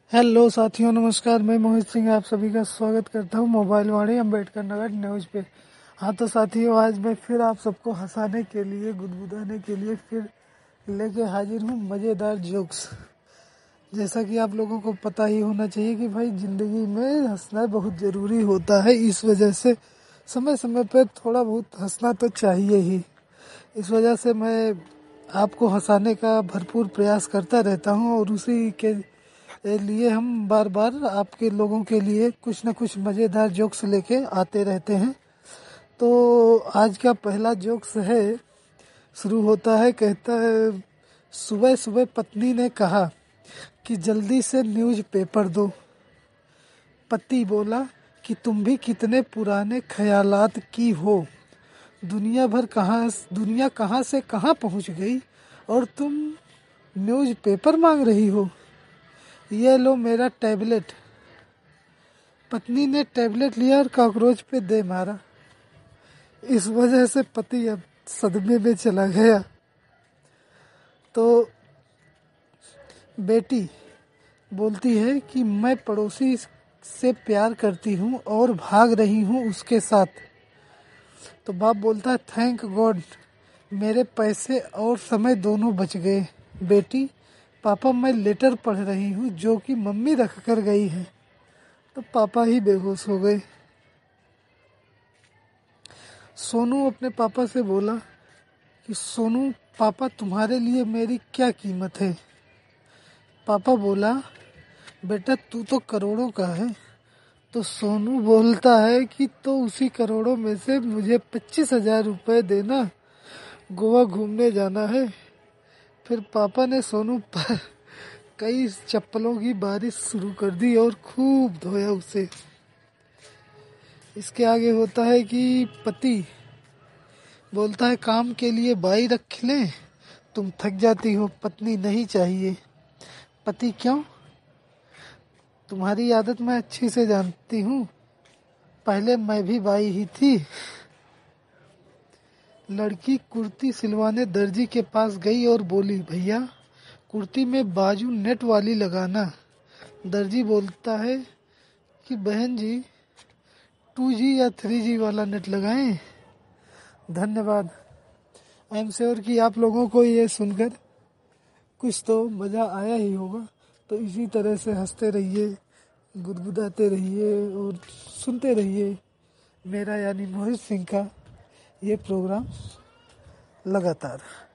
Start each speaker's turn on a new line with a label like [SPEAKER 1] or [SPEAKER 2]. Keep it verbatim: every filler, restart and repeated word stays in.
[SPEAKER 1] Hello साथियों, नमस्कार। मैं मोहित सिंह आप सभी का स्वागत करता हूं मोबाइल वाणी अम्बेडकर नगर न्यूज पे। हाँ तो साथियों, आज मैं फिर आप सबको हंसाने के लिए, गुदगुदाने के लिए फिर लेके हाजिर हूं मज़ेदार जोक्स। जैसा कि आप लोगों को पता ही होना चाहिए कि भाई जिंदगी में हंसना बहुत ज़रूरी होता है। इस वजह से समय समय पर थोड़ा बहुत हंसना तो चाहिए ही। इस वजह से मैं आपको हंसाने का भरपूर प्रयास करता रहता हूं और उसी के लिए हम बार बार आपके लोगों के लिए कुछ न कुछ मज़ेदार जोक्स लेके आते रहते हैं। तो आज का पहला जोक्स है, शुरू होता है, कहता है, सुबह सुबह पत्नी ने कहा कि जल्दी से न्यूज़ पेपर दो। पति बोला कि तुम भी कितने पुराने ख्यालात की हो। दुनिया भर कहाँ दुनिया कहाँ से कहाँ पहुँच गई और तुम न्यूज़ पेपर मांग रही हो। ये लो मेरा टैबलेट। पत्नी ने टैबलेट लिया और कॉकरोच पे दे मारा। इस वजह से पति अब सदमे में चला गया। तो बेटी बोलती है कि मैं पड़ोसी से प्यार करती हूँ और भाग रही हूँ उसके साथ। तो बाप बोलता है, थैंक गॉड, मेरे पैसे और समय दोनों बच गए। बेटी, पापा मैं लेटर पढ़ रही हूँ जो कि मम्मी रख कर गई है। तो पापा ही बेहोश हो गए। सोनू अपने पापा से बोला कि सोनू पापा, तुम्हारे लिए मेरी क्या कीमत है। पापा बोला, बेटा तू तो करोड़ों का है। तो सोनू बोलता है कि तो उसी करोड़ों में से मुझे पच्चीस हजार रुपये देना, गोवा घूमने जाना है। फिर पापा ने सोनू पर कई चप्पलों की बारिश शुरू कर दी और खूब धोया उसे। इसके आगे होता है कि पति बोलता है, काम के लिए बाई रख लें, तुम थक जाती हो, पत्नी नहीं चाहिए। पति, क्यों? तुम्हारी आदत मैं अच्छी से जानती हूँ, पहले मैं भी बाई ही थी। लड़की कुर्ती सिलवाने दर्जी के पास गई और बोली, भैया कुर्ती में बाजू नेट वाली लगाना। दर्जी बोलता है कि बहन जी, टू जी या थ्री जी वाला नेट लगाएं। धन्यवाद। आई एम श्योर कि आप लोगों को ये सुनकर कुछ तो मज़ा आया ही होगा। तो इसी तरह से हंसते रहिए, गुदगुदाते रहिए और सुनते रहिए मेरा यानी मोहित सिंह का ये प्रोग्राम लगातार।